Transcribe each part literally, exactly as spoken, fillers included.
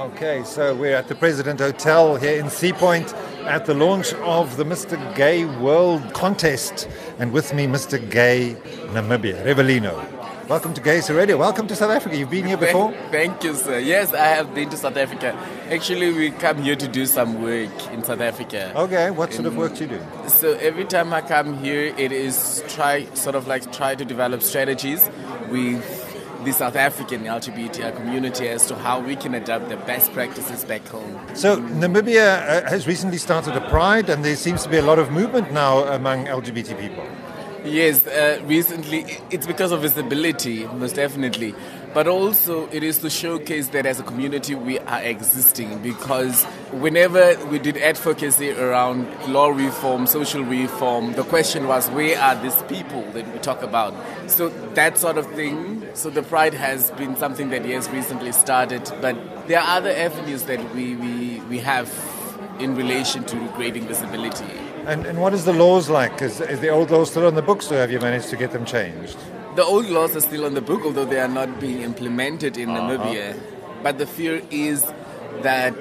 Okay, so we're at the President Hotel here in Sea Point at the launch of the Mister Gay World Contest. And with me, Mister Gay Namibia, Revelino. Welcome to Gay Radio. Welcome to South Africa. You've been here before? Thank you, sir. Yes, I have been to South Africa. Actually, we come here to do some work in South Africa. Okay, what sort in, of work do you do? So every time I come here, it is try sort of like try to develop strategies with the South African L G B T I community as to how we can adapt the best practices back home. So Namibia uh, has recently started a Pride, and there seems to be a lot of movement now among L G B T people. Yes, uh, recently it's because of visibility, most definitely. But also it is to showcase that as a community we are existing, because whenever we did advocacy around law reform, social reform, the question was, where are these people that we talk about? So that sort of thing. So the Pride has been something that yes, recently started, but there are other avenues that we, we, we have in relation to creating visibility. And, and what is the laws like? Is, is the old laws still on the books, or have you managed to get them changed? The old laws are still on the book, although they are not being implemented in uh-huh. Namibia. But the fear is that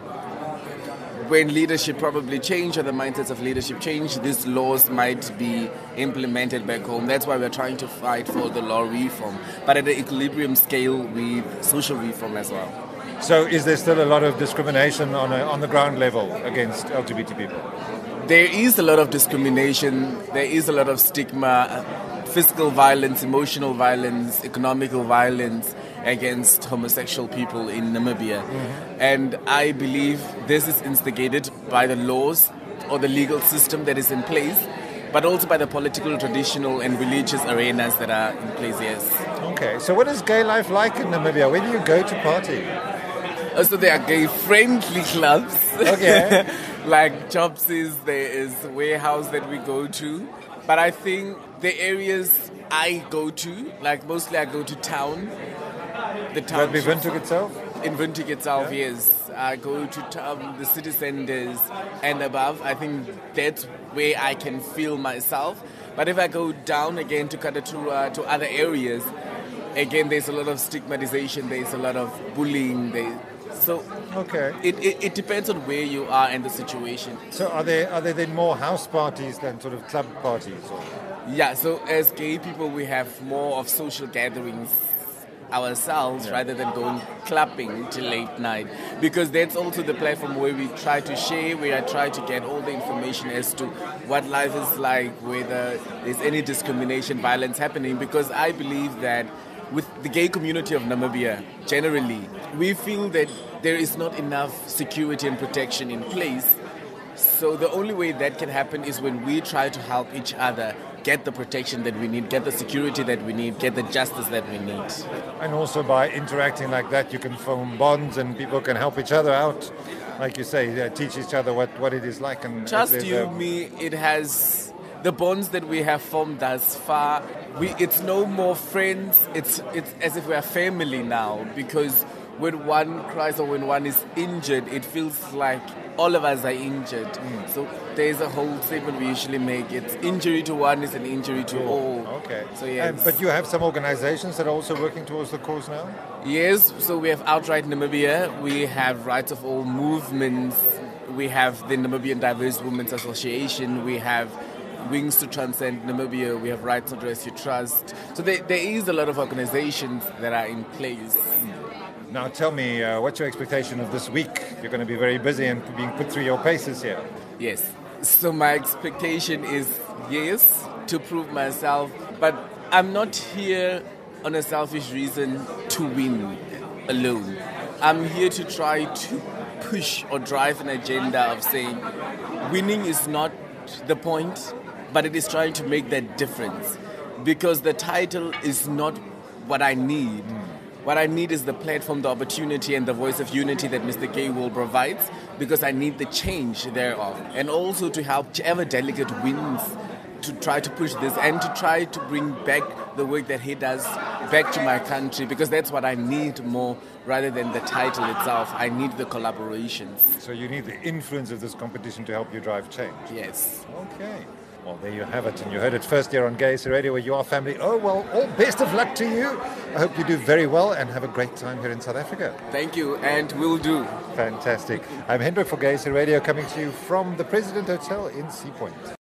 when leadership probably change, or the mindsets of leadership change, these laws might be implemented back home. That's why we're trying to fight for the law reform, but at an equilibrium scale with social reform as well. So is there still a lot of discrimination on a, on the ground level against L G B T people? There is a lot of discrimination, there is a lot of stigma, physical violence, emotional violence, economical violence against homosexual people in Namibia. Mm-hmm. And I believe this is instigated by the laws or the legal system that is in place, but also by the political, traditional and religious arenas that are in place, yes. Okay, so what is gay life like in Namibia? Where do you go to party? So there are gay-friendly clubs. Okay. Like Chopsies, there is a warehouse that we go to. But I think the areas I go to, like mostly I go to town. The town. But Windhoek itself? In Windhoek itself, yeah. yes. I go to town, the city centers and above. I think that's where I can feel myself. But if I go down again to Kadatura, to other areas, again, there's a lot of stigmatization, there's a lot of bullying, there. So okay. it, it, it depends on where you are and the situation. So are there are there then more house parties than sort of club parties? Or? Yeah, so as gay people we have more of social gatherings ourselves, yeah, rather than going clubbing till late night, because that's also the platform where we try to share, where I try to get all the information as to what life is like, whether there's any discrimination, violence happening, because I believe that with the gay community of Namibia, generally, we feel that there is not enough security and protection in place. So the only way that can happen is when we try to help each other get the protection that we need, get the security that we need, get the justice that we need. And also by interacting like that, you can form bonds and people can help each other out. Like you say, uh, teach each other what, what it is like. And Just you, a... me, it has... The bonds that we have formed thus far, we, it's no more friends, it's it's as if we are family now, because when one cries or when one is injured, it feels like all of us are injured. Mm. So there's a whole statement we usually make, it's injury to one is an injury to all. Okay. So yes. Um, but you have some organizations that are also working towards the cause now? Yes, so we have Outright Namibia, we have Rights of All movements, we have the Namibian Diverse Women's Association, we have Wings to Transcend Namibia, we have Rights Not Rescue Trust. So there, there is a lot of organizations that are in place. Now tell me, uh, what's your expectation of this week? You're going to be very busy and being put through your paces here. Yes. So my expectation is, yes, to prove myself, but I'm not here on a selfish reason to win alone. I'm here to try to push or drive an agenda of saying winning is not the point, but it is trying to make that difference, because the title is not what I need. Mm. What I need is the platform, the opportunity and the voice of unity that Mister Gay World provides, because I need the change thereof, and also to help whichever delegate wins to try to push this and to try to bring back the work that he does back to my country, because that's what I need more rather than the title itself. I need the collaborations. So you need the influence of this competition to help you drive change? Yes. Okay. Well, there you have it, and you heard it first here on Gay S A Radio, where you are family. Oh, well, all best of luck to you. I hope you do very well and have a great time here in South Africa. Thank you, and will do. Fantastic. I'm Hendrik for Gay S A Radio, coming to you from the President Hotel in Sea Point.